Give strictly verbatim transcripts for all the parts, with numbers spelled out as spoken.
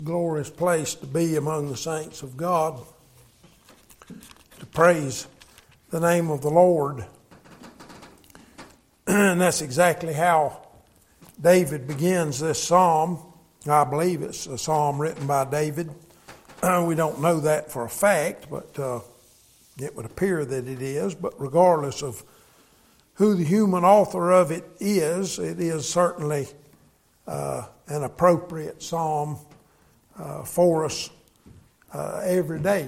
Glorious place to be among the saints of God, to praise the name of the Lord. And that's exactly how David begins this psalm. I believe it's a psalm written by David. Uh, we don't know that for a fact, but uh, it would appear that it is. But regardless of who the human author of it is, it is certainly uh, an appropriate psalm Uh, for us uh, every day.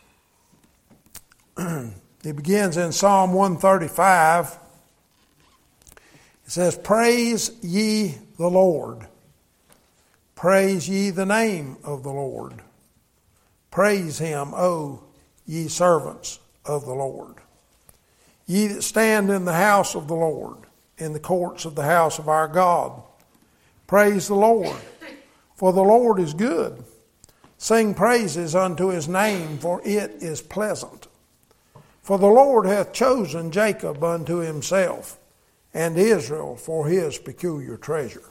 It begins in Psalm one thirty-five. It says, "Praise ye the Lord. Praise ye the name of the Lord. Praise him, O ye servants of the Lord. Ye that stand in the house of the Lord, in the courts of the house of our God. Praise the Lord. For the Lord is good. Sing praises unto his name, for it is pleasant. For the Lord hath chosen Jacob unto himself, and Israel for his peculiar treasure.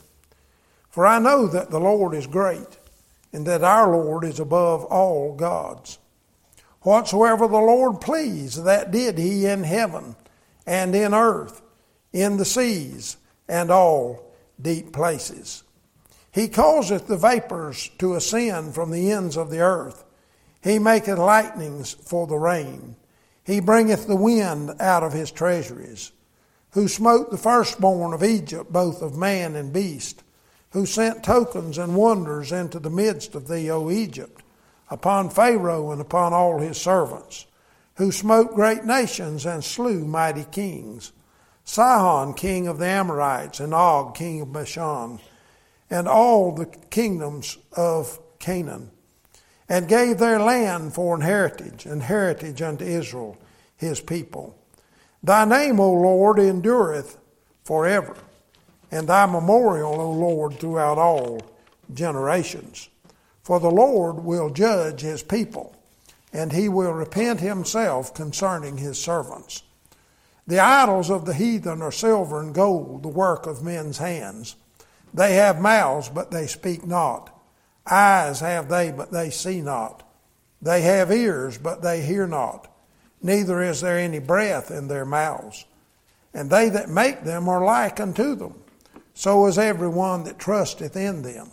For I know that the Lord is great, and that our Lord is above all gods. Whatsoever the Lord pleased, that did he in heaven, and in earth, in the seas, and all deep places. He causeth the vapors to ascend from the ends of the earth. He maketh lightnings for the rain. He bringeth the wind out of his treasuries. Who smote the firstborn of Egypt, both of man and beast. Who sent tokens and wonders into the midst of thee, O Egypt, upon Pharaoh and upon all his servants. Who smote great nations and slew mighty kings. Sihon, king of the Amorites, and Og, king of Bashan, and all the kingdoms of Canaan, and gave their land for an heritage, and heritage unto Israel, his people. Thy name, O Lord, endureth forever, and thy memorial, O Lord, throughout all generations. For the Lord will judge his people, and he will repent himself concerning his servants. The idols of the heathen are silver and gold, the work of men's hands. They have mouths, but they speak not. Eyes have they, but they see not. They have ears, but they hear not. Neither is there any breath in their mouths. And they that make them are like unto them. So is every one that trusteth in them.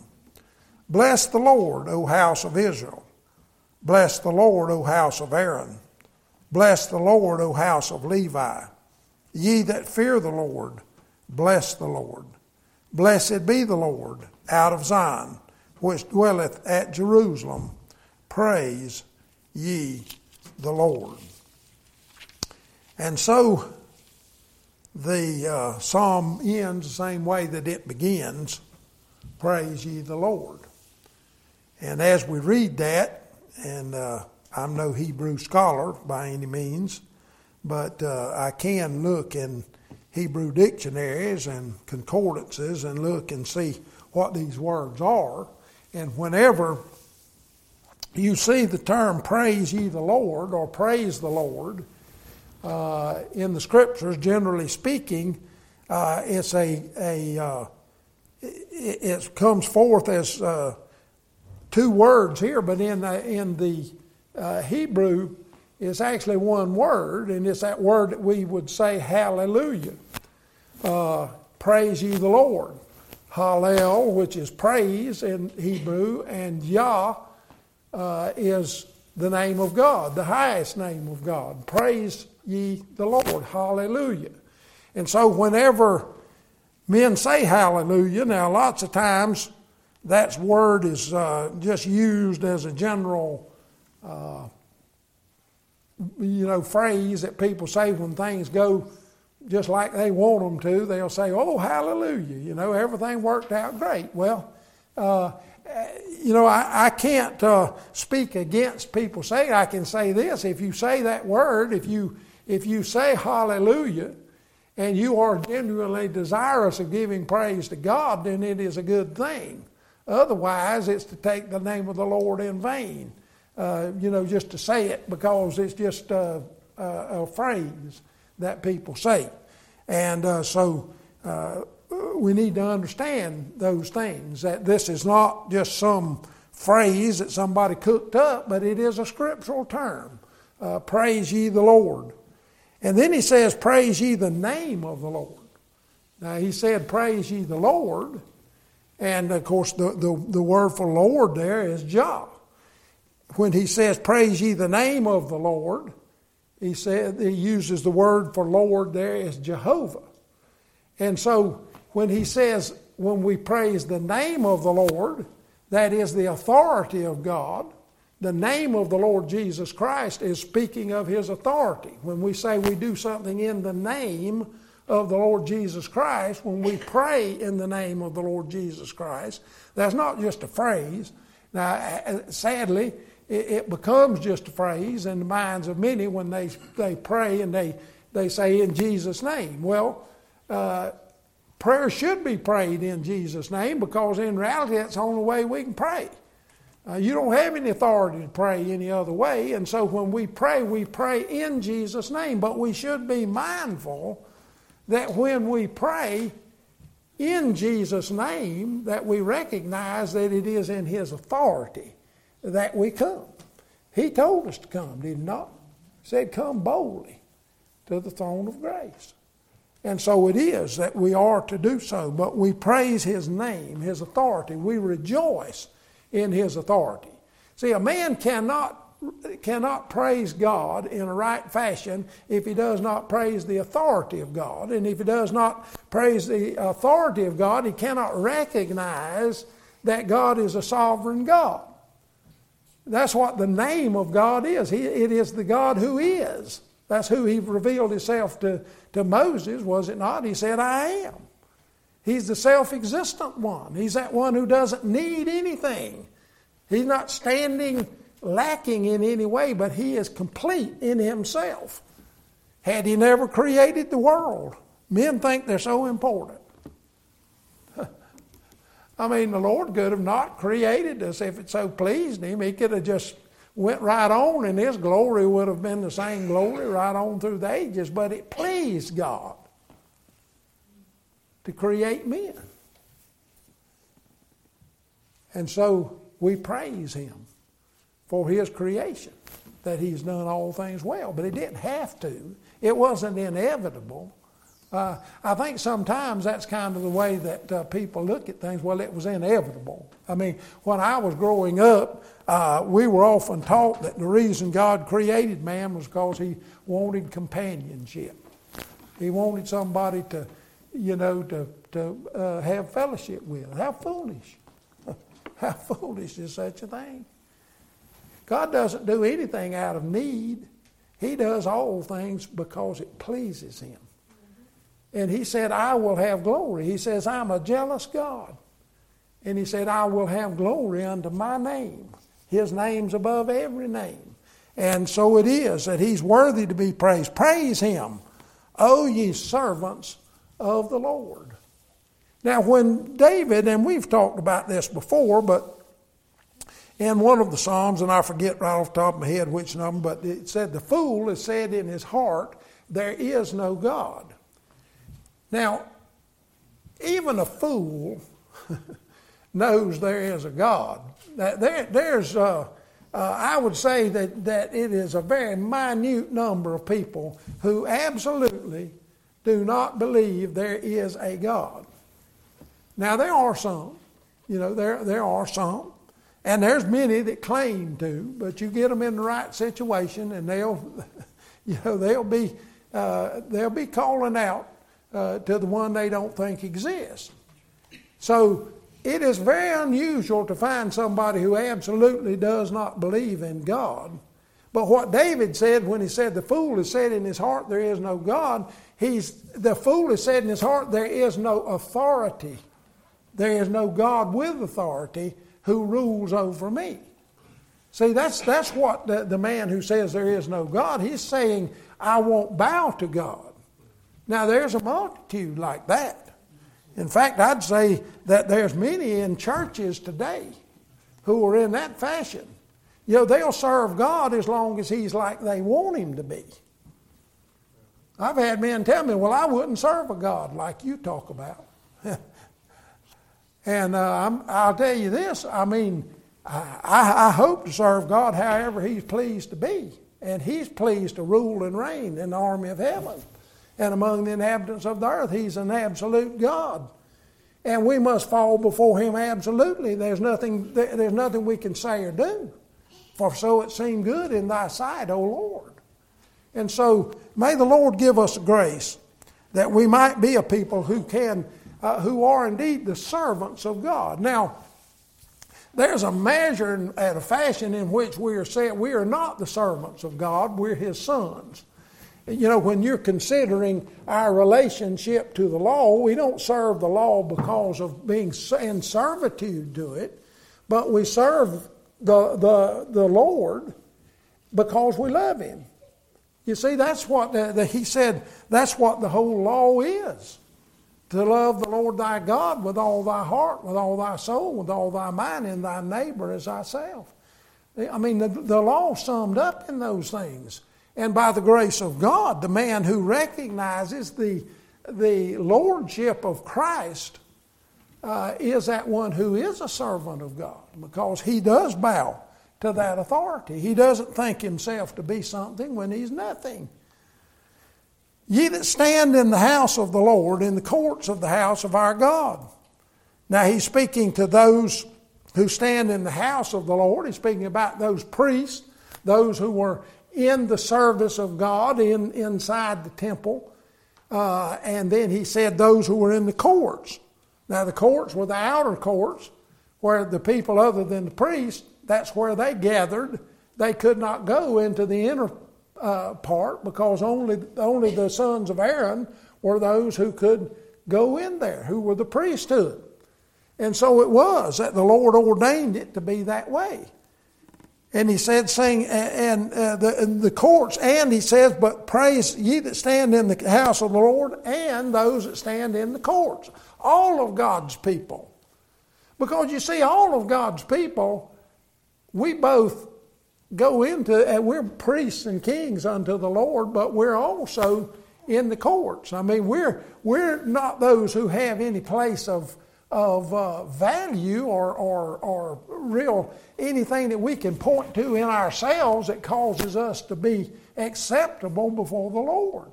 Bless the Lord, O house of Israel. Bless the Lord, O house of Aaron. Bless the Lord, O house of Levi. Ye that fear the Lord, bless the Lord. Blessed be the Lord out of Zion, which dwelleth at Jerusalem. Praise ye the Lord." And so the uh, psalm ends the same way that it begins. Praise ye the Lord. And as we read that, and uh, I'm no Hebrew scholar by any means, but uh, I can look in Hebrew dictionaries and concordances and look and see what these words are. And whenever you see the term praise ye the Lord or praise the Lord uh, in the scriptures, generally speaking, uh, it's a, a uh, it, it comes forth as uh, two words here, but in the, in the uh, Hebrew, it's actually one word, and it's that word that we would say hallelujah. Uh, praise ye the Lord. Hallel, which is praise in Hebrew, and Yah uh, is the name of God, the highest name of God. Praise ye the Lord. Hallelujah. And so whenever men say hallelujah, now lots of times that word is uh, just used as a general uh, you know, phrase that people say when things go just like they want them to. They'll say, "Oh, hallelujah, you know, everything worked out great." Well, uh, you know, I, I can't uh, speak against people saying. I can say this: if you say that word, if you if you say hallelujah, and you are genuinely desirous of giving praise to God, then it is a good thing. Otherwise, it's to take the name of the Lord in vain. Uh, you know, just to say it because it's just uh, uh, a phrase that people say. And uh, so uh, we need to understand those things, that this is not just some phrase that somebody cooked up, but it is a scriptural term. Uh, praise ye the Lord. And then he says, praise ye the name of the Lord. Now he said, praise ye the Lord. And of course the, the, the word for Lord there is Jah. When he says, praise ye the name of the Lord, he said he uses the word for Lord there is Jehovah. And so when he says, when we praise the name of the Lord, that is the authority of God. The name of the Lord Jesus Christ is speaking of his authority. When we say we do something in the name of the Lord Jesus Christ, when we pray in the name of the Lord Jesus Christ, that's not just a phrase. Now, sadly, it becomes just a phrase in the minds of many when they, they pray and they, they say in Jesus' name. Well, uh, prayer should be prayed in Jesus' name because in reality that's the only way we can pray. Uh, you don't have any authority to pray any other way, and so when we pray, we pray in Jesus' name. But we should be mindful that when we pray in Jesus' name, that we recognize that it is in his authority that we come. He told us to come, did he not? He said, come boldly to the throne of grace. And so it is that we are to do so, but we praise his name, his authority. We rejoice in his authority. See, a man cannot cannot praise God in a right fashion if he does not praise the authority of God. And if he does not praise the authority of God, he cannot recognize that God is a sovereign God. That's what the name of God is. He, it is the God who is. That's who he revealed himself to, to Moses, was it not? He said, I am. He's the self-existent one. He's that one who doesn't need anything. He's not standing lacking in any way, but he is complete in himself. Had he never created the world, men think they're so important. I mean, the Lord could have not created us if it so pleased him. He could have just went right on and his glory would have been the same glory right on through the ages, but it pleased God to create men. And so we praise him for his creation, that he's done all things well. But he didn't have to. It wasn't inevitable. Uh, I think sometimes that's kind of the way that uh, people look at things. Well, it was inevitable. I mean, when I was growing up, uh, we were often taught that the reason God created man was because he wanted companionship. He wanted somebody to, you know, to, to uh, have fellowship with. How foolish. How foolish is such a thing? God doesn't do anything out of need. He does all things because it pleases him. And he said, I will have glory. He says, I'm a jealous God. And he said, I will have glory unto my name. His name's above every name. And so it is that he's worthy to be praised. Praise him, O ye servants of the Lord. Now when David, and we've talked about this before, but in one of the Psalms, and I forget right off the top of my head which number, but it said, the fool has said in his heart, there is no God. Now, even a fool knows there is a God. There, there's, uh, uh, I would say that, that it is a very minute number of people who absolutely do not believe there is a God. Now, there are some. You know, there, there are some. And there's many that claim to, but you get them in the right situation, and they'll, you know, they'll be, uh, they'll be calling out uh, to the one they don't think exists. So it is very unusual to find somebody who absolutely does not believe in God. But what David said when he said the fool has said in his heart there is no God, he's the fool has said in his heart there is no authority, there is no God with authority who rules over me. See, that's that's what the, the man who says there is no God, he's saying, I won't bow to God. Now, there's a multitude like that. In fact, I'd say that there's many in churches today who are in that fashion. You know, they'll serve God as long as he's like they want him to be. I've had men tell me, well, I wouldn't serve a God like you talk about. And uh, I'm, I'll tell you this, I mean, I, I, I hope to serve God however He's pleased to be. And He's pleased to rule and reign in the army of heaven. And among the inhabitants of the earth, He's an absolute God. And we must fall before Him absolutely. There's nothing, there's nothing we can say or do. For so it seemed good in Thy sight, O Lord. And so may the Lord give us grace that we might be a people who can, uh, who are indeed the servants of God. Now, there's a measure and a fashion in which we are said we are not the servants of God, we're His sons. You know, when you're considering our relationship to the law, we don't serve the law because of being in servitude to it, but we serve the, the, the Lord because we love Him. You see, that's what the, the, He said, that's what the whole law is. To love the Lord thy God with all thy heart, with all thy soul, with all thy mind, and thy neighbor as thyself. I mean, the, the law summed up in those things. And by the grace of God, the man who recognizes the, the lordship of Christ uh, is that one who is a servant of God, because he does bow to that authority. He doesn't think himself to be something when he's nothing. Ye that stand in the house of the Lord, in the courts of the house of our God. Now he's speaking to those who stand in the house of the Lord. He's speaking about those priests, those who were in the service of God in, inside the temple. Uh, and then he said those who were in the courts. Now the courts were the outer courts, where the people other than the priests, that's where they gathered. They could not go into the inner uh, part, because only, only the sons of Aaron were those who could go in there, who were the priesthood. And so it was that the Lord ordained it to be that way. And he said, sing, and uh, the, the courts, and he says, but praise ye that stand in the house of the Lord, and those that stand in the courts. All of God's people. Because you see, all of God's people, we both go into, and we're priests and kings unto the Lord, but we're also in the courts. I mean, we're we're not those who have any place of of uh, value or, or or real anything that we can point to in ourselves that causes us to be acceptable before the Lord.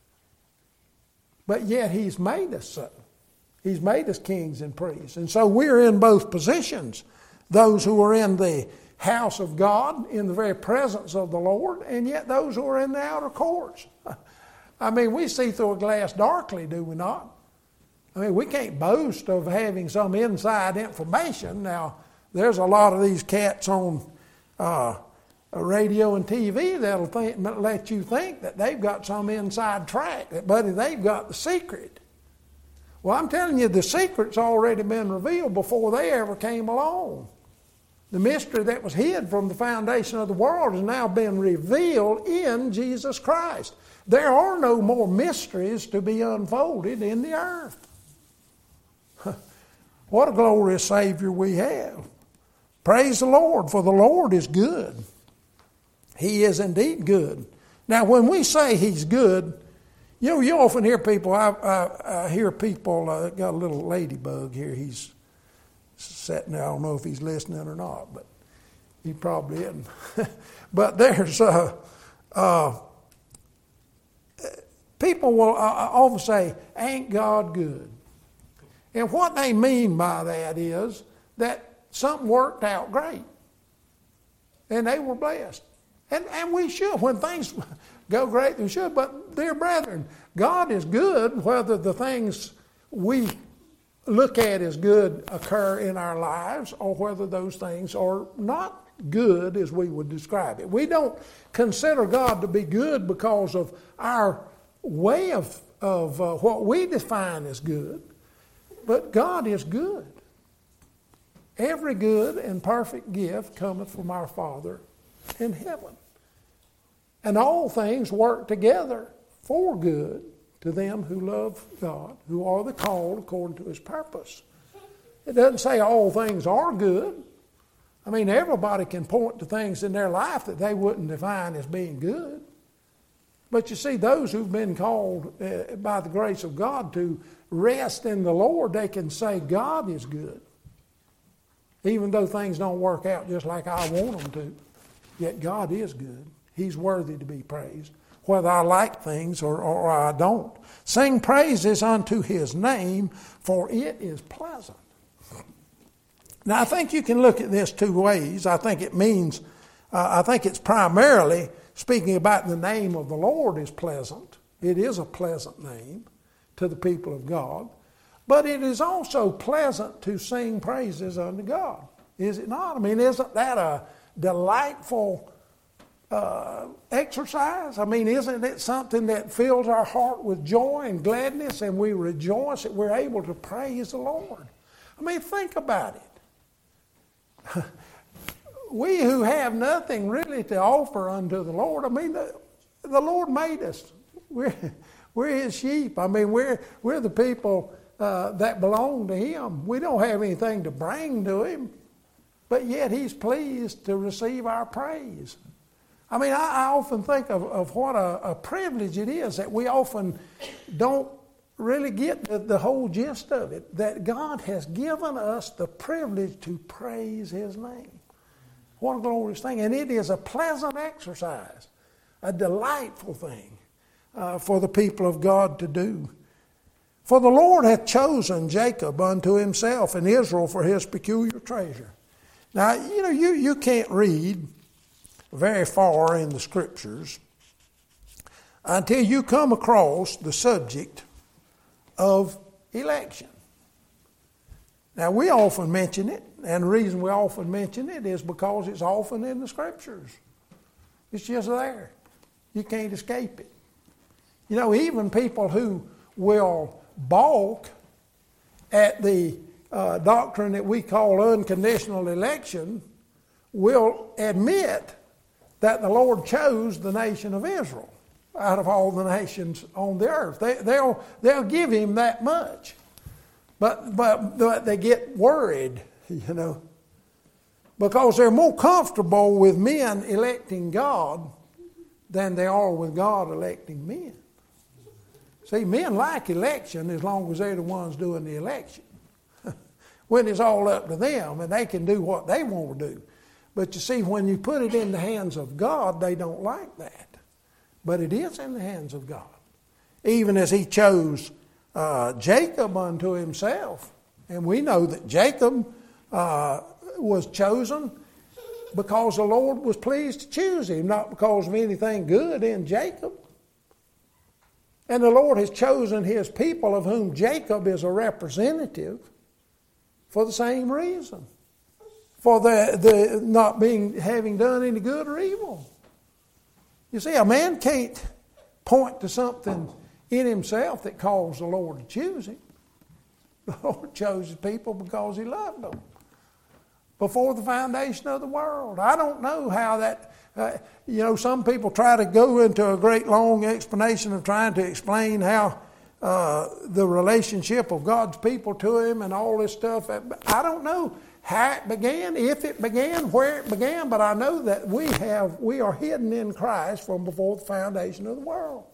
But yet He's made us so. He's made us kings and priests. And so we're in both positions. Those who are in the house of God, in the very presence of the Lord, and yet those who are in the outer courts. I mean, we see through a glass darkly, do we not? I mean, we can't boast of having some inside information. Now, there's a lot of these cats on uh, radio and T V that'll think, let you think that they've got some inside track, that, buddy, they've got the secret. Well, I'm telling you, the secret's already been revealed before they ever came along. The mystery that was hid from the foundation of the world has now been revealed in Jesus Christ. There are no more mysteries to be unfolded in the earth. What a glorious Savior we have. Praise the Lord, for the Lord is good. He is indeed good. Now, when we say He's good, you know, you often hear people, I, I, I hear people, uh, got a little ladybug here, he's sitting there. I don't know if he's listening or not, but he probably isn't. But there's uh, uh, people will uh, often say, "Ain't God good?" And what they mean by that is that something worked out great, and they were blessed, and and we should. When things go great, we should. But dear brethren, God is good whether the things we look at as good occur in our lives or whether those things are not good as we would describe it. We don't consider God to be good because of our way of, of uh, what we define as good, but God is good. Every good and perfect gift cometh from our Father in heaven. And all things work together for good to them who love God, who are the called according to His purpose. It doesn't say all things are good. I mean, everybody can point to things in their life that they wouldn't define as being good. But you see, those who've been called uh, by the grace of God to rest in the Lord, they can say God is good. even though things don't work out just like I want them to. Yet God is good. He's worthy to be praised, whether I like things or, or I don't. Sing praises unto His name, for it is pleasant. Now, I think you can look at this two ways. I think it means, uh, I think it's primarily speaking about the name of the Lord is pleasant. It is a pleasant name to the people of God. But it is also pleasant to sing praises unto God. Is it not? I mean, isn't that a delightful uh, exercise? I mean, isn't it something that fills our heart with joy and gladness, and we rejoice that we're able to praise the Lord? I mean, think about it. We who have nothing really to offer unto the Lord, I mean, the, the Lord made us. We're, we're His sheep. I mean, we're, we're the people uh, that belong to Him. We don't have anything to bring to Him, but yet He's pleased to receive our praise. I mean, I, I often think of, of what a, a privilege it is that we often don't really get the, the whole gist of it, that God has given us the privilege to praise His name. What a glorious thing. And it is a pleasant exercise, a delightful thing uh, for the people of God to do. For the Lord hath chosen Jacob unto Himself, and Israel for His peculiar treasure. Now, you know, you, you can't read very far in the Scriptures until you come across the subject of election. Now, we often mention it, and the reason we often mention it is because it's often in the Scriptures. It's just there. You can't escape it. You know, even people who will balk at the uh, doctrine that we call unconditional election will admit that the Lord chose the nation of Israel out of all the nations on the earth. They, they'll, they'll give Him that much. But, but but they get worried, you know, because they're more comfortable with men electing God than they are with God electing men. See, men like election as long as they're the ones doing the election. When it's all up to them and they can do what they want to do. But you see, when you put it in the hands of God, they don't like that. But it is in the hands of God. Even as He chose Uh, Jacob unto Himself. And we know that Jacob uh, was chosen because the Lord was pleased to choose him, not because of anything good in Jacob. And the Lord has chosen His people, of whom Jacob is a representative, for the same reason. For the, the not being having done any good or evil. You see, a man can't point to something in himself that caused the Lord to choose him. The Lord chose His people because He loved them before the foundation of the world. I don't know how that, uh, you know, some people try to go into a great long explanation of trying to explain how uh, the relationship of God's people to Him and all this stuff. I don't know how it began, if it began, where it began, but I know that we have, we are hidden in Christ from before the foundation of the world.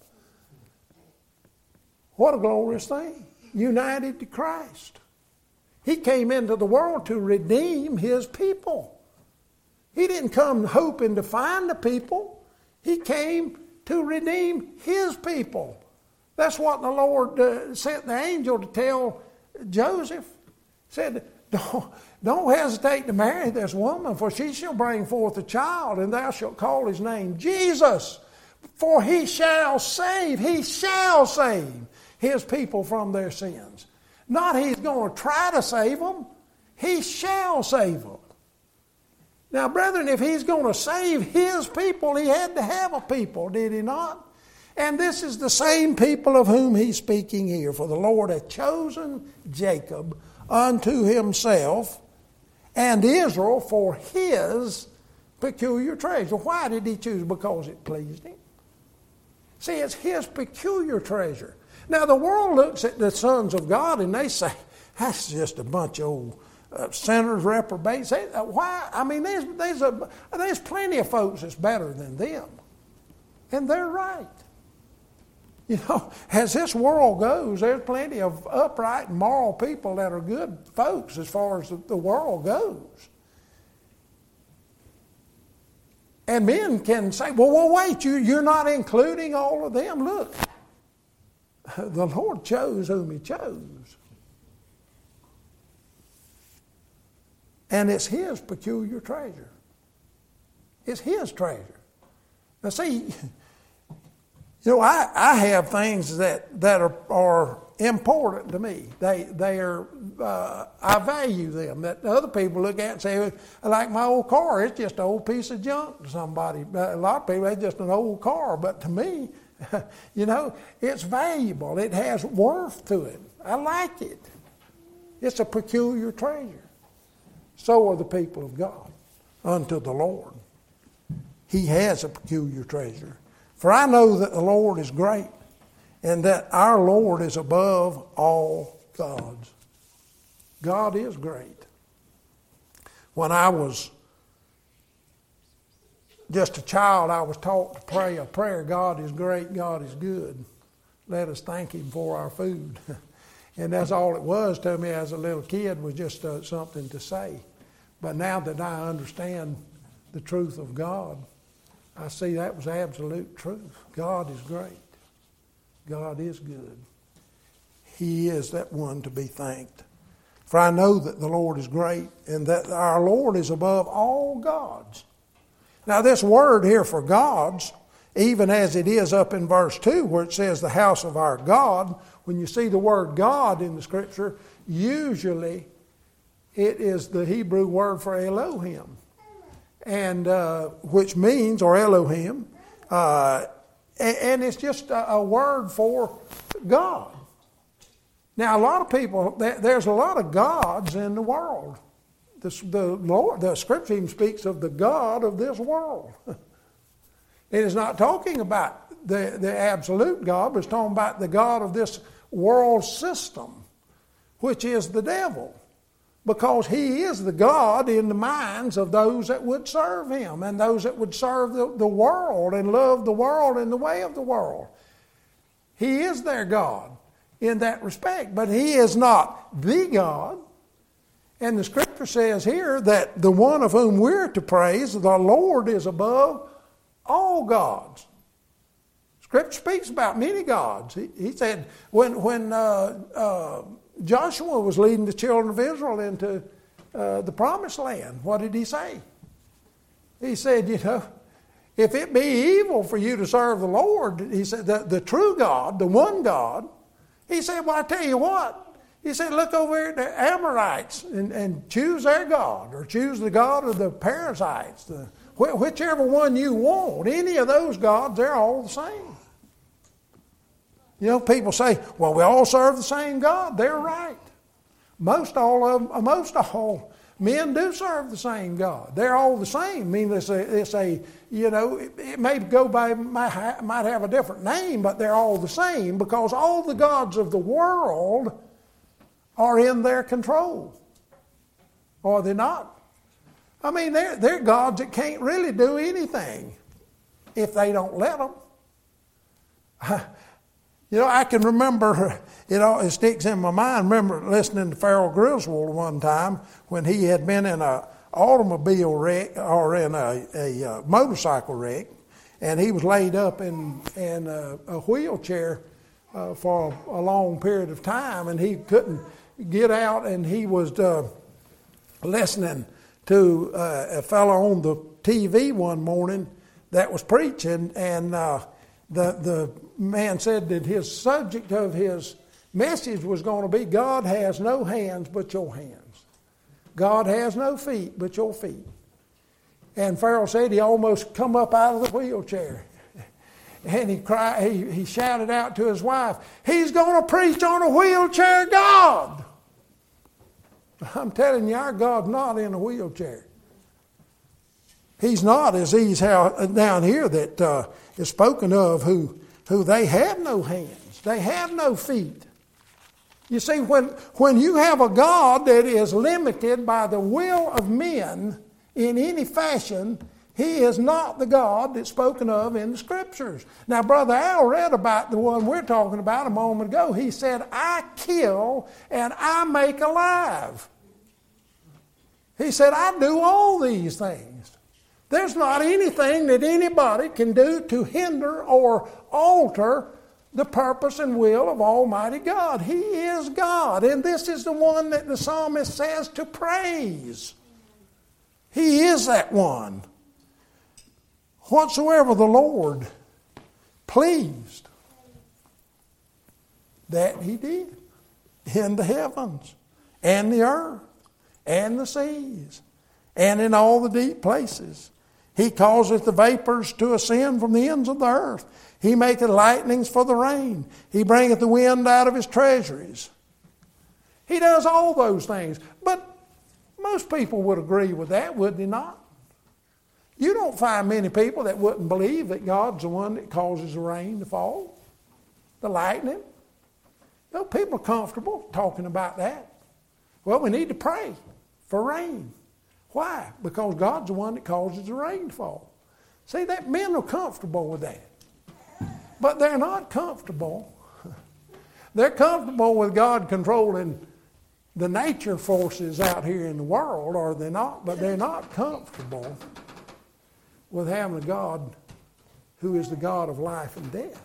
What a glorious thing. United to Christ. He came into the world to redeem His people. He didn't come hoping to find the people. He came to redeem His people. That's what the Lord uh, sent the angel to tell Joseph. He said, don't, don't hesitate to marry this woman, for she shall bring forth a child, and thou shalt call his name Jesus. For He shall save, He shall save His people from their sins. Not He's going to try to save them. He shall save them. Now, brethren, if He's going to save His people, He had to have a people, did He not? And this is the same people of whom He's speaking here. For the Lord hath chosen Jacob unto Himself, and Israel for His peculiar treasure. Why did He choose? Because it pleased Him. See, it's His peculiar treasure. Now, the world looks at the sons of God and they say, that's just a bunch of old uh, sinners, reprobates. They, uh, why? I mean, there's, there's, a, there's plenty of folks that's better than them. And they're right. You know, as this world goes, there's plenty of upright and moral people that are good folks as far as the world goes. And men can say, well, well wait, you, you're not including all of them. Look, the Lord chose whom He chose. And it's His peculiar treasure. It's His treasure. Now see, you know, I, I have things that, that are, are important to me. They they are uh, I value them. That other people look at and say, like my old car, it's just an old piece of junk to somebody. A lot of people, it's just an old car. But to me, you know, it's valuable. It has worth to it. I like it. It's a peculiar treasure. So are the people of God unto the Lord. He has a peculiar treasure. For I know that the Lord is great, and that our Lord is above all gods. God is great. When I was just a child, I was taught to pray a prayer, God is great, God is good. Let us thank Him for our food. And that's all it was to me as a little kid, was just uh, something to say. But now that I understand the truth of God, I see that was absolute truth. God is great. God is good. He is that one to be thanked. For I know that the Lord is great, and that our Lord is above all gods. Now this word here for gods, even as it is up in verse two where it says the house of our God, when you see the word God in the Scripture, usually it is the Hebrew word for Elohim, and uh, which means, or Elohim, uh, and, and it's just a, a word for God. Now, a lot of people, there's a lot of gods in the world. The, the Lord, the Scripture even speaks of the God of this world. It is not talking about the, the absolute God, but it's talking about the God of this world system, which is the devil. Because he is the God in the minds of those that would serve him, and those that would serve the, the world and love the world in the way of the world. He is their God in that respect, but he is not the God. And the Scripture says here that the one of whom we're to praise, the Lord, is above all gods. Scripture speaks about many gods. He, he said when when uh, uh, Joshua was leading the children of Israel into uh, the promised land, what did he say? He said, you know, if it be evil for you to serve the Lord, he said, the, the true God, the one God, he said, well, I tell you what, he said, look over at the Amorites and, and choose their God, or choose the God of the Perizzites, the, wh- whichever one you want. Any of those gods, they're all the same. You know, people say, well, we all serve the same God. They're right. Most all of them, most all men do serve the same God. They're all the same. I mean, it's a, it's a you know, it, it may go by, might, might have a different name, but they're all the same, because all the gods of the world are in their control. Are they not? I mean, they're, they're gods that can't really do anything if they don't let them. You know, I can remember, you know, it sticks in my mind, remember listening to Farrell Griswold one time when he had been in an automobile wreck, or in a, a, a motorcycle wreck, and he was laid up in, in a, a wheelchair uh, for a, a long period of time, and he couldn't get out, and he was uh, listening to uh, a fellow on the T V one morning that was preaching, and uh, the the man said that his subject of his message was going to be, God has no hands but your hands. God has no feet but your feet. And Farrell said he almost come up out of the wheelchair. And he cried, he, he shouted out to his wife, he's going to preach on a wheelchair God. I'm telling you, our God's not in a wheelchair. He's not, as he's how, down here that uh, is spoken of, who who they have no hands, they have no feet. You see, when, when you have a God that is limited by the will of men in any fashion, He is not the God that's spoken of in the Scriptures. Now, Brother Al read about the one we're talking about a moment ago. He said, I kill and I make alive. He said, I do all these things. There's not anything that anybody can do to hinder or alter the purpose and will of Almighty God. He is God, and this is the one that the psalmist says to praise. He is that one. Whatsoever the Lord pleased, that He did in the heavens and the earth and the seas and in all the deep places. He causeth the vapors to ascend from the ends of the earth. He maketh lightnings for the rain. He bringeth the wind out of His treasuries. He does all those things. But most people would agree with that, would they not? You don't find many people that wouldn't believe that God's the one that causes the rain to fall, the lightning. No, people are comfortable talking about that. Well, we need to pray for rain. Why? Because God's the one that causes the rain to fall. See, that men are comfortable with that. But they're not comfortable. They're comfortable with God controlling the nature forces out here in the world, are they not? But they're not comfortable with having a God who is the God of life and death.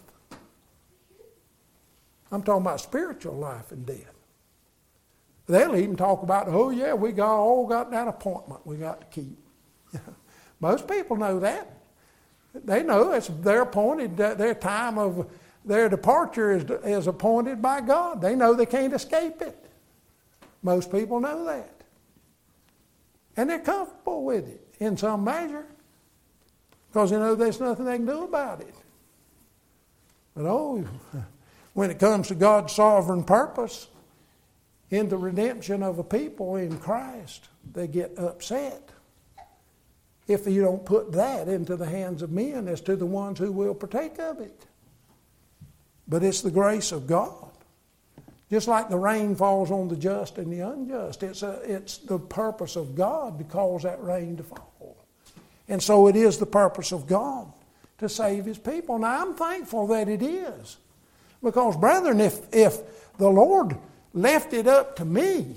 I'm talking about spiritual life and death. They'll even talk about, oh yeah, we got all got that appointment we got to keep. Most people know that. They know it's their appointed, their time of their departure is, is appointed by God. They know they can't escape it. Most people know that. And they're comfortable with it in some measure. Because they know there's nothing they can do about it. But oh, when it comes to God's sovereign purpose in the redemption of a people in Christ, they get upset if you don't put that into the hands of men as to the ones who will partake of it. But it's the grace of God. Just like the rain falls on the just and the unjust, it's, a, it's the purpose of God to cause that rain to fall. And so it is the purpose of God to save His people. Now, I'm thankful that it is. Because, brethren, if, if the Lord left it up to me,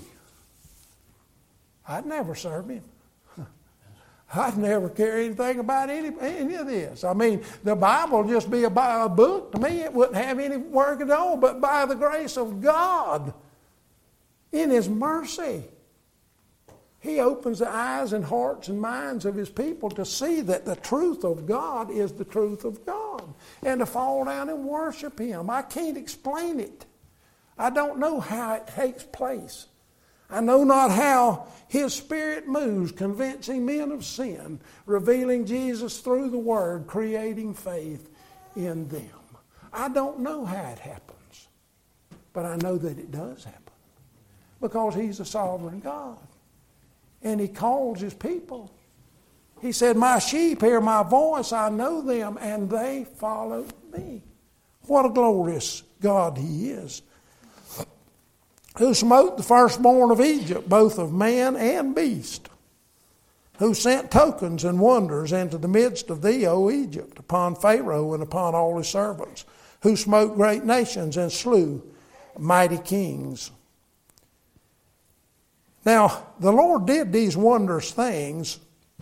I'd never serve Him. I'd never care anything about any, any of this. I mean, the Bible would just be a, a book. To me, it wouldn't have any work at all. But by the grace of God, in His mercy, He opens the eyes and hearts and minds of His people to see that the truth of God is the truth of God and to fall down and worship Him. I can't explain it. I don't know how it takes place. I know not how His Spirit moves, convincing men of sin, revealing Jesus through the Word, creating faith in them. I don't know how it happens, but I know that it does happen because He's a sovereign God. And He calls His people. He said, my sheep hear my voice, I know them, and they follow me. What a glorious God He is. Who smote the firstborn of Egypt, both of man and beast. Who sent tokens and wonders into the midst of thee, O Egypt, upon Pharaoh and upon all his servants. Who smote great nations and slew mighty kings. Now, the Lord did these wondrous things.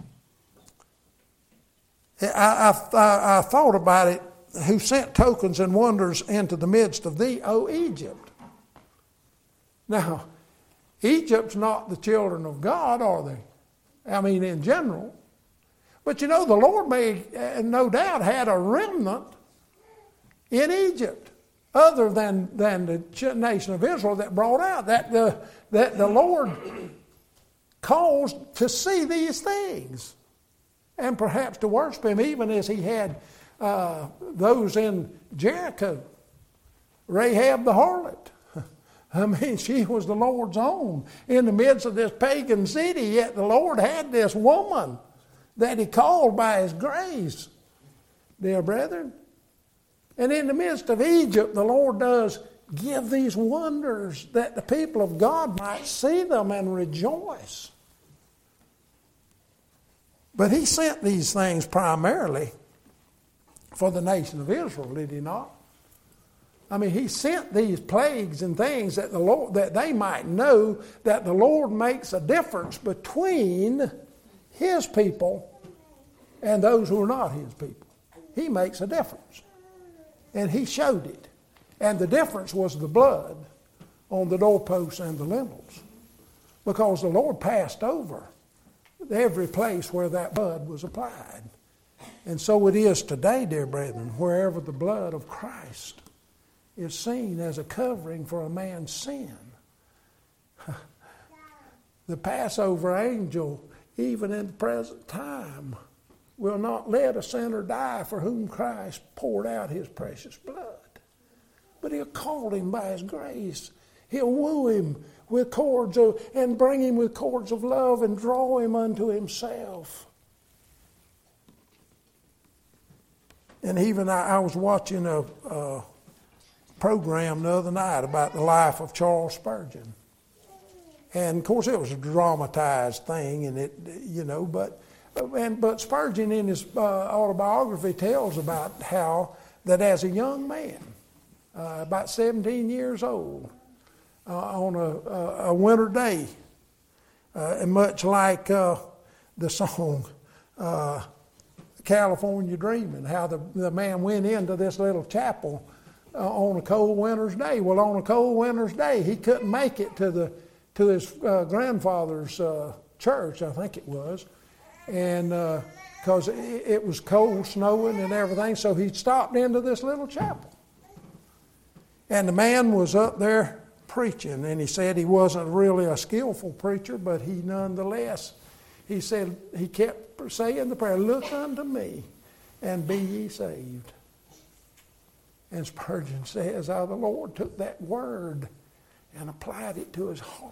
I, I, I, I thought about it. Who sent tokens and wonders into the midst of thee, O Egypt. Now, Egypt's not the children of God, are they? I mean, in general. But you know, the Lord may, uh, no doubt, had a remnant in Egypt, other than, than the nation of Israel that brought out, that the, that the Lord caused to see these things, and perhaps to worship Him, even as He had uh, those in Jericho, Rahab the harlot. I mean, she was the Lord's own in the midst of this pagan city, yet the Lord had this woman that He called by His grace, dear brethren. And in the midst of Egypt, the Lord does give these wonders that the people of God might see them and rejoice. But he sent these things primarily for the nation of Israel, did he not? I mean, he sent these plagues and things that the Lord, that they might know that the Lord makes a difference between his people and those who are not his people. He makes a difference. And he showed it. And the difference was the blood on the doorposts and the lintels. Because the Lord passed over every place where that blood was applied. And so it is today, dear brethren, wherever the blood of Christ is seen as a covering for a man's sin. The Passover angel, even in the present time, will not let a sinner die for whom Christ poured out his precious blood. But he'll call him by his grace. He'll woo him with cords of, and bring him with cords of love and draw him unto himself. And even I, I was watching a, a program the other night about the life of Charles Spurgeon. And of course it was a dramatized thing, and it, you know, but and but Spurgeon in his uh, autobiography tells about how that as a young man, uh, about seventeen years old, uh, on a, a, a winter day, uh, and much like uh, the song uh, California Dreaming, how the, the man went into this little chapel uh, on a cold winter's day. Well, on a cold winter's day, he couldn't make it to the to his uh, grandfather's uh, church, I think it was, and because uh, it, it was cold, snowing and everything, so he stopped into this little chapel. And the man was up there preaching, and he said he wasn't really a skillful preacher, but he nonetheless, he said, he kept saying the prayer, "Look unto me and be ye saved." And Spurgeon says how the Lord took that word and applied it to his heart.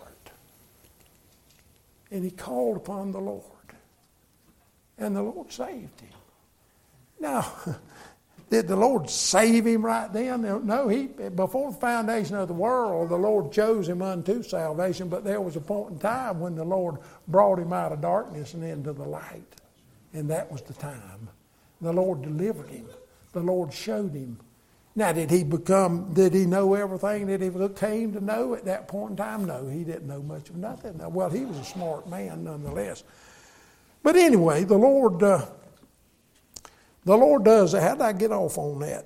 And he called upon the Lord. And the Lord saved him. Now, did the Lord save him right then? No, he before the foundation of the world, the Lord chose him unto salvation, but there was a point in time when the Lord brought him out of darkness and into the light. And that was the time. The Lord delivered him. The Lord showed him. Now, did he become, did he know everything that he came to know at that point in time? No, he didn't know much of nothing. Well, he was a smart man nonetheless. But anyway, the Lord, uh, the Lord does, how did I get off on that?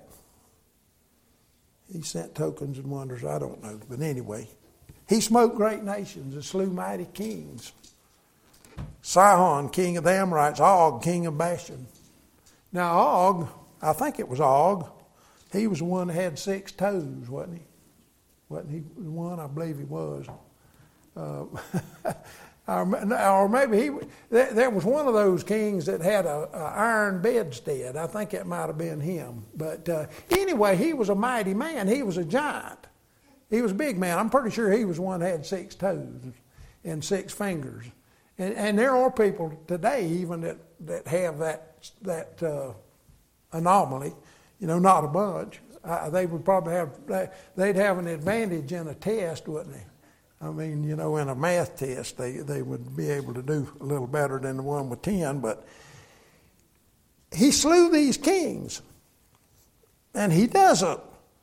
He sent tokens and wonders, I don't know. But anyway, he smote great nations and slew mighty kings. Sihon, king of the Amorites, Og, king of Bashan. Now, Og, I think it was Og, he was the one that had six toes, wasn't he? Wasn't he the one? I believe he was. Uh, or maybe he, there was one of those kings that had a, a iron bedstead. I think that might have been him. But uh, anyway, he was a mighty man. He was a giant. He was a big man. I'm pretty sure he was the one that had six toes and six fingers. And, and there are people today even that, that have that, that uh, anomaly. You know, not a bunch. Uh, they would probably have, they'd have an advantage in a test, wouldn't they? I mean, you know, in a math test, they, they would be able to do a little better than the one with ten. But he slew these kings. And he doesn't,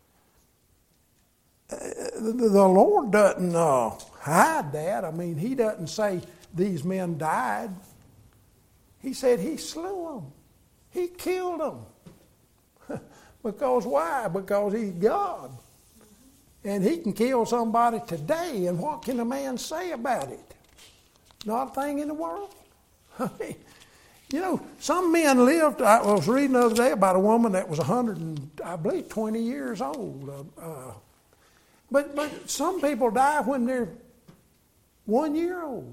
uh, the, the Lord doesn't uh, hide that. I mean, he doesn't say these men died. He said he slew them. He killed them. Because why? Because he's God. And he can kill somebody today, and what can a man say about it? Not a thing in the world. I mean, you know, some men lived, I was reading the other day about a woman that was one hundred and, I believe, twenty years old. Uh, uh, but, but some people die when they're one year old.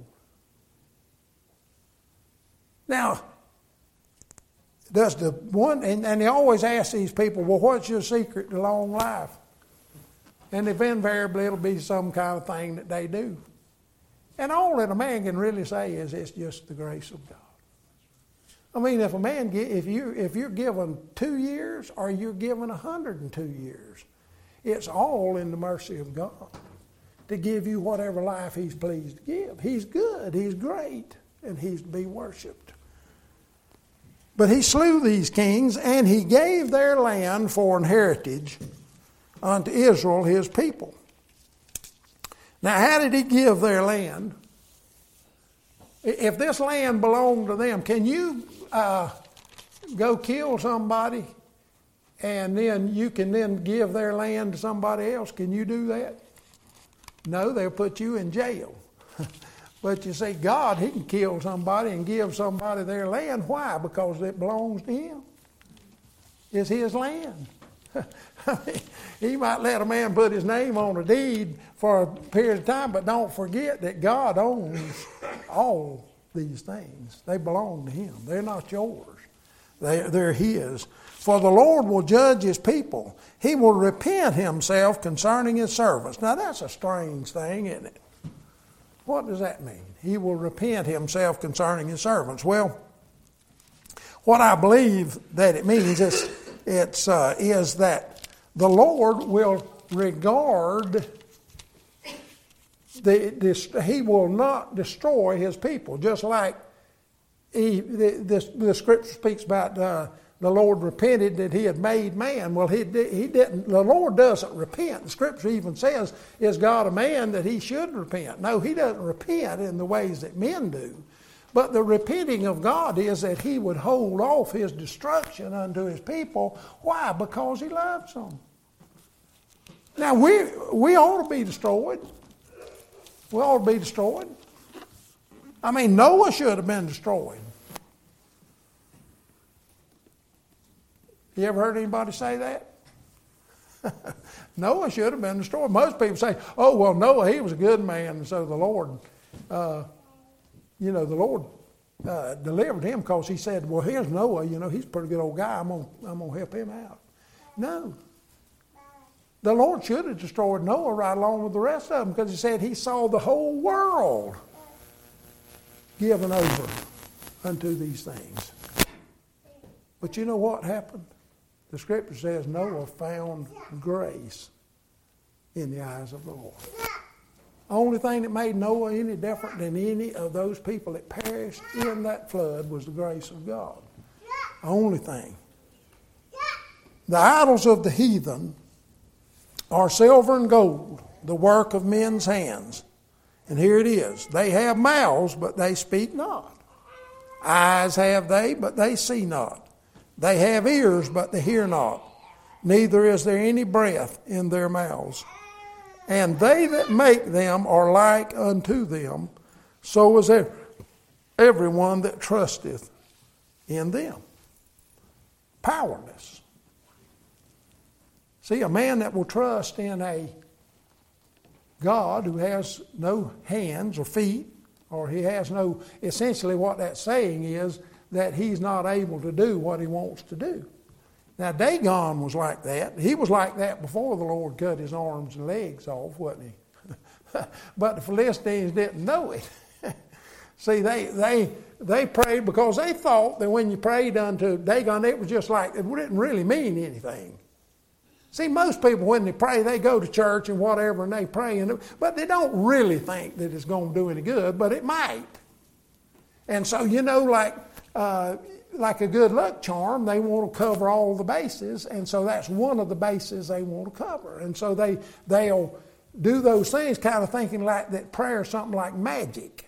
Now, does the one, and, and they always ask these people, well, what's your secret to long life? And if invariably it'll be some kind of thing that they do. And all that a man can really say is it's just the grace of God. I mean, if a man, if you if you're given two years or you're given a hundred and two years, it's all in the mercy of God to give you whatever life He's pleased to give. He's good, He's great, and He's to be worshipped. But he slew these kings, and he gave their land for an heritage unto Israel his people. Now, how did he give their land? If this land belonged to them, can you uh, go kill somebody and then you can then give their land to somebody else? Can you do that? No, they'll put you in jail. But you see, God, he can kill somebody and give somebody their land. Why? Because it belongs to him. It's his land. I mean, he might let a man put his name on a deed for a period of time, but don't forget that God owns all these things. They belong to him. They're not yours. They, they're his. For the Lord will judge his people. He will repent himself concerning his servants. Now that's a strange thing, isn't it? What does that mean? He will repent himself concerning his servants. Well, what I believe that it means is, it's, uh, is that the Lord will regard, the, this, he will not destroy his people, just like he, the, this, the scripture speaks about uh, the Lord repented that he had made man. Well, he, he didn't. The Lord doesn't repent. The scripture even says, is God a man that he should repent? No, he doesn't repent in the ways that men do. But the repenting of God is that he would hold off his destruction unto his people. Why? Because he loves them. Now, we, we ought to be destroyed. We ought to be destroyed. I mean, Noah should have been destroyed. You ever heard anybody say that? Noah should have been destroyed. Most people say, oh, well, Noah, he was a good man, and so the Lord, uh, you know, the Lord uh, delivered him because he said, well, here's Noah, you know, he's a pretty good old guy. I'm going I'm gonna help him out. No. The Lord should have destroyed Noah right along with the rest of them because he said he saw the whole world given over unto these things. But you know what happened? The scripture says Noah found grace in the eyes of the Lord. The only thing that made Noah any different than any of those people that perished in that flood was the grace of God. The only thing. The idols of the heathen are silver and gold, the work of men's hands. And here it is. They have mouths, but they speak not. Eyes have they, but they see not. They have ears, but they hear not. Neither is there any breath in their mouths. And they that make them are like unto them. So is everyone that trusteth in them. Powerless. See, a man that will trust in a God who has no hands or feet, or he has no, essentially what that's saying is that he's not able to do what he wants to do. Now, Dagon was like that. He was like that before the Lord cut his arms and legs off, wasn't he? But the Philistines didn't know it. See, they, they, they prayed because they thought that when you prayed unto Dagon, it was just like, it didn't really mean anything. See, most people, when they pray, they go to church and whatever, and they pray, and, but they don't really think that it's going to do any good, but it might. And so, you know, like, uh, like a good luck charm, they want to cover all the bases, and so that's one of the bases they want to cover. And so they, they'll do those things kind of thinking like that prayer is something like magic.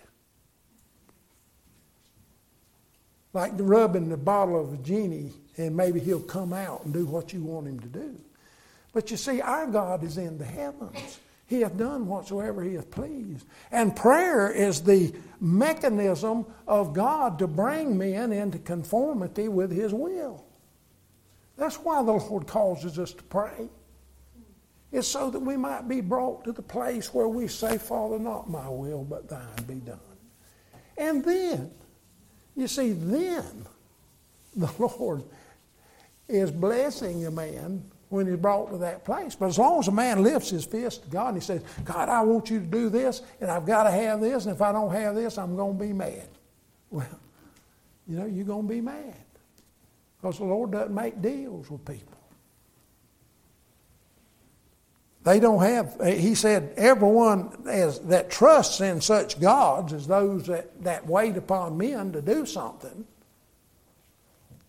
Like rubbing the bottle of a genie, and maybe he'll come out and do what you want him to do. But you see, our God is in the heavens. He hath done whatsoever he hath pleased. And prayer is the mechanism of God to bring men into conformity with his will. That's why the Lord causes us to pray. It's so that we might be brought to the place where we say, Father, not my will, but thine be done. And then, you see, then the Lord is blessing a man when he's brought to that place. But as long as a man lifts his fist to God and he says, God, I want you to do this, and I've got to have this, and if I don't have this, I'm going to be mad. Well, you know, you're going to be mad. Because the Lord doesn't make deals with people. They don't have, he said, everyone as, that trusts in such gods as those that, that wait upon men to do something,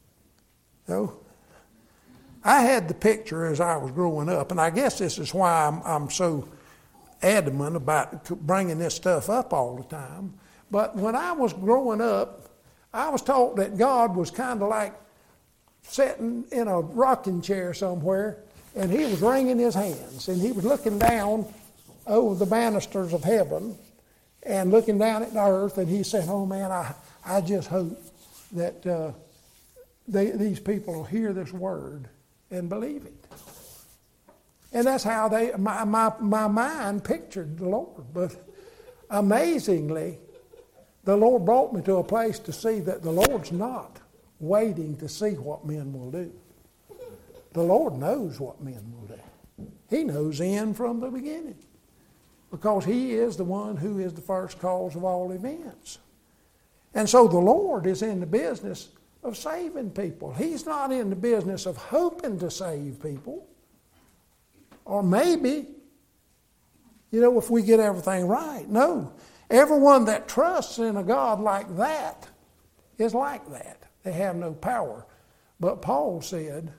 No. I had the picture as I was growing up, and I guess this is why I'm, I'm so adamant about bringing this stuff up all the time. But when I was growing up, I was taught that God was kind of like sitting in a rocking chair somewhere, and he was wringing his hands, and he was looking down over the banisters of heaven and looking down at the earth, and he said, oh man, I, I just hope that uh, they, these people will hear this word and believe it. And that's how they my, my, my mind pictured the Lord. But amazingly, the Lord brought me to a place to see that the Lord's not waiting to see what men will do. The Lord knows what men will do. He knows the end from the beginning, because he is the one who is the first cause of all events. And so the Lord is in the business of saving people. He's not in the business of hoping to save people. Or maybe, you know, if we get everything right. No. Everyone that trusts in a God like that is like that. They have no power. But Paul said,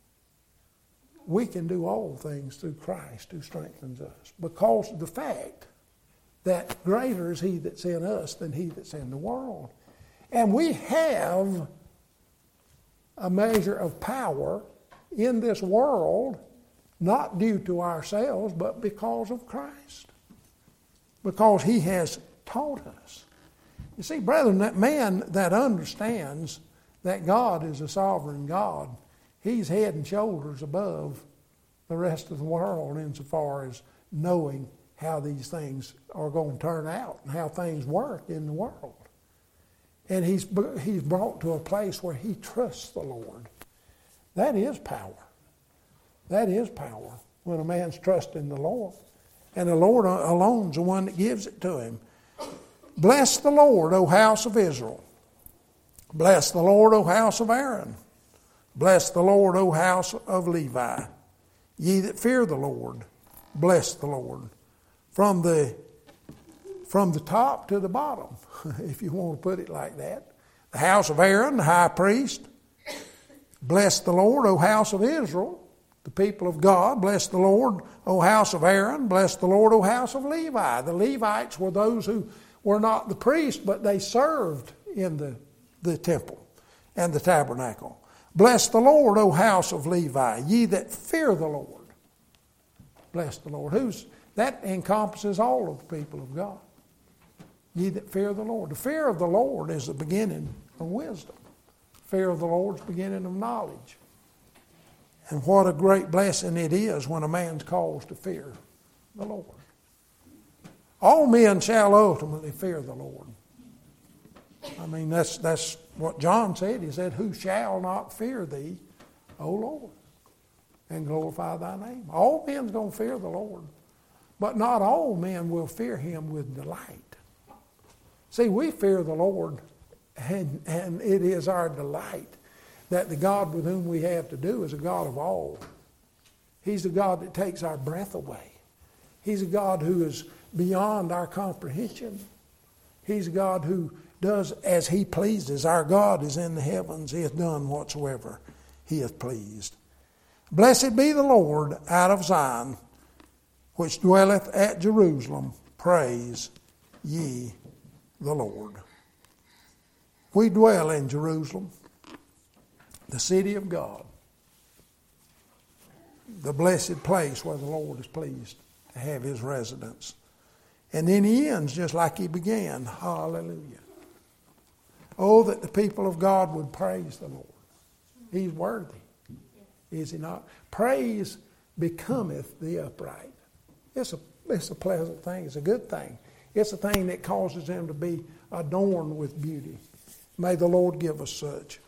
we can do all things through Christ who strengthens us, because of the fact that greater is he that's in us than he that's in the world. And we have a measure of power in this world, not due to ourselves, but because of Christ. Because he has taught us. You see, brethren, that man that understands that God is a sovereign God, he's head and shoulders above the rest of the world insofar as knowing how these things are going to turn out and how things work in the world. And he's, he's brought to a place where he trusts the Lord. That is power. That is power when a man's trusting the Lord. And the Lord alone is the one that gives it to him. Bless the Lord, O house of Israel. Bless the Lord, O house of Aaron. Bless the Lord, O house of Levi. Ye that fear the Lord, bless the Lord. From the, from the top to the bottom, if you want to put it like that. The house of Aaron, the high priest. Bless the Lord, O house of Israel. The people of God, bless the Lord, O house of Aaron. Bless the Lord, O house of Levi. The Levites were those who were not the priests, but they served in the, the temple and the tabernacle. Bless the Lord, O house of Levi, ye that fear the Lord. Bless the Lord. Who's that encompasses all of the people of God. Ye that fear the Lord. The fear of the Lord is the beginning of wisdom. Fear of the Lord is the beginning of knowledge. And what a great blessing it is when a man's caused to fear the Lord. All men shall ultimately fear the Lord. I mean, that's that's what John said. He said, who shall not fear thee, O Lord, and glorify thy name. All men's going to fear the Lord. But not all men will fear him with delight. See, we fear the Lord, and, and it is our delight that the God with whom we have to do is a God of all. He's the God that takes our breath away. He's a God who is beyond our comprehension. He's a God who does as he pleases. Our God is in the heavens. He hath done whatsoever he hath pleased. Blessed be the Lord out of Zion, which dwelleth at Jerusalem. Praise ye the Lord. We dwell in Jerusalem, the city of God, the blessed place where the Lord is pleased to have his residence. And then he ends just like he began. Hallelujah. Oh, that the people of God would praise the Lord. He's worthy, is he not? Praise becometh the upright. It's a, it's a pleasant thing. It's a good thing. It's a thing that causes them to be adorned with beauty. May the Lord give us such.